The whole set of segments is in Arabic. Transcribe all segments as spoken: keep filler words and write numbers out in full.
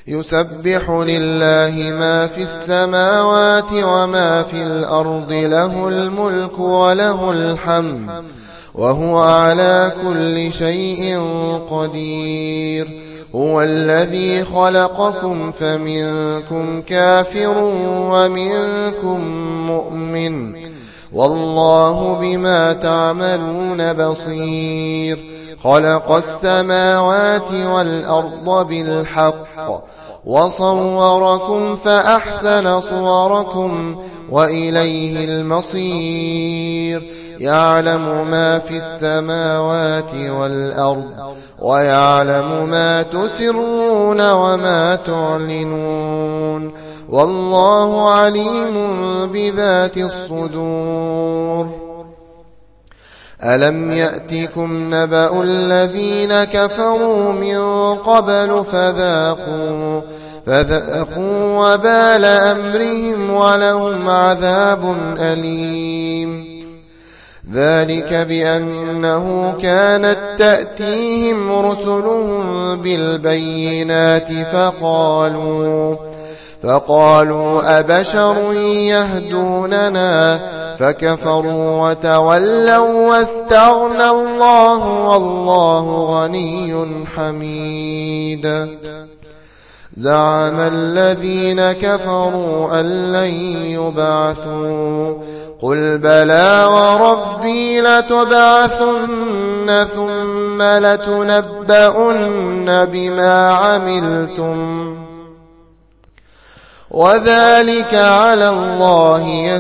يسبح لله ما في السماوات وما في الأرض، له الملك وله الحمد وهو على كل شيء قدير. هو الذي خلقكم فمنكم كافر ومنكم مؤمن، والله بما تعملون بصير. خلق السماوات والأرض بالحق وصوركم فأحسن صوركم وإليه المصير. يعلم ما في السماوات والأرض ويعلم ما تسرون وما تعلنون، والله عليم بذات الصدور. ألم يأتكم نبأ الذين كفروا من قبل فذاقوا, فذاقوا وبال أمرهم ولهم عذاب أليم. ذلك بأنه كانت تأتيهم رسلهم بالبينات فقالوا فقالوا أبشر يهدوننا فكفروا وتولوا واستغنى الله والله غني حميد. زعم الذين كفروا أن لن يبعثوا قل بلى وربي لتبعثن ثم لتنبؤن بما عملتم وذلك على الله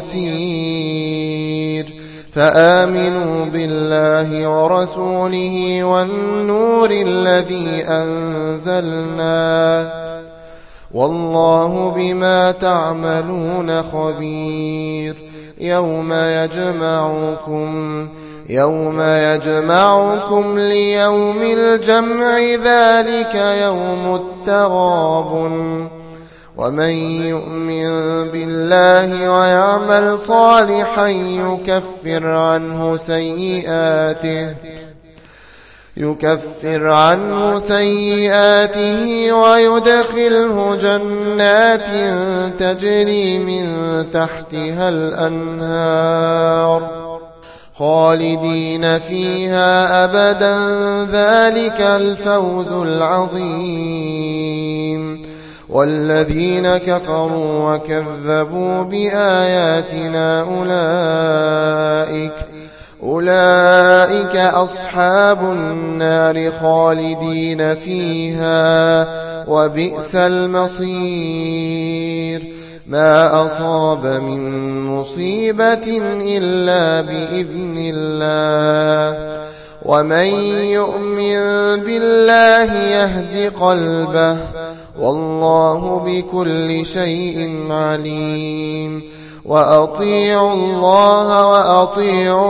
يسير. فآمنوا بالله ورسوله والنور الذي أنزلنا والله بما تعملون خبير. يوم يجمعكم يوم يجمعكم ليوم الجمع ذلك يوم التغابن. ومن يؤمن بالله ويعمل صالحا يكفر عنه سيئاته يكفر عنه سيئاته ويدخله جنات تجري من تحتها الأنهار خالدين فيها أبدا ذلك الفوز العظيم. والذين كفروا وكذبوا بآياتنا أولئك أولئك أصحاب النار خالدين فيها وبئس المصير. ما أصاب من مصيبة إلا بإذن الله ومن يؤمن بالله يهد قلبه والله بكل شيء عليم. وأطيعوا الله وأطيعوا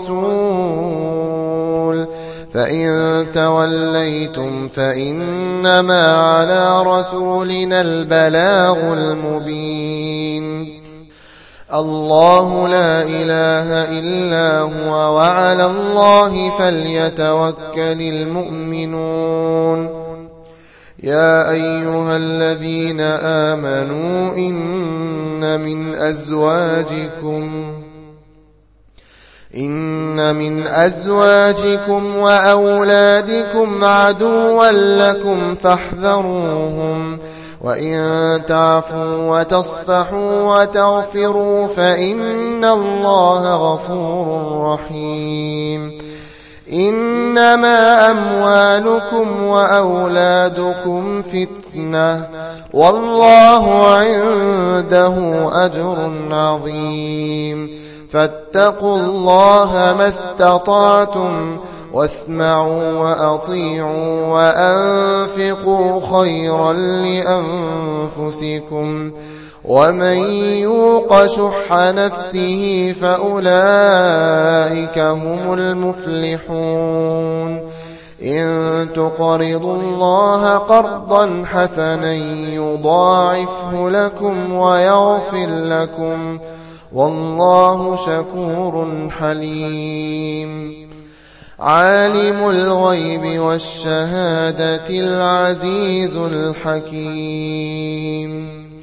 الرسول فإن توليتم فإنما على رسولنا البلاغ المبين. الله لا إله إلا هو وعلى الله فليتوكل المؤمنون. يا أيها الذين آمنوا إن من أزواجكم إن من أزواجكم وأولادكم عدوا لكم فاحذروهم وإن تعفوا وتصفحوا وتغفروا فإن الله غفور رحيم. إنما أموالكم وأولادكم فتنة والله عنده أجر عظيم. فاتقوا الله ما استطعتم واسمعوا وأطيعوا وأنفقوا خيرا لأنفسكم ومن يوق شح نفسه فأولئك هم المفلحون. إن تقرضوا الله قرضا حسنا يضاعفه لكم ويغفر لكم والله شكور حليم. عالم الغيب والشهادة العزيز الحكيم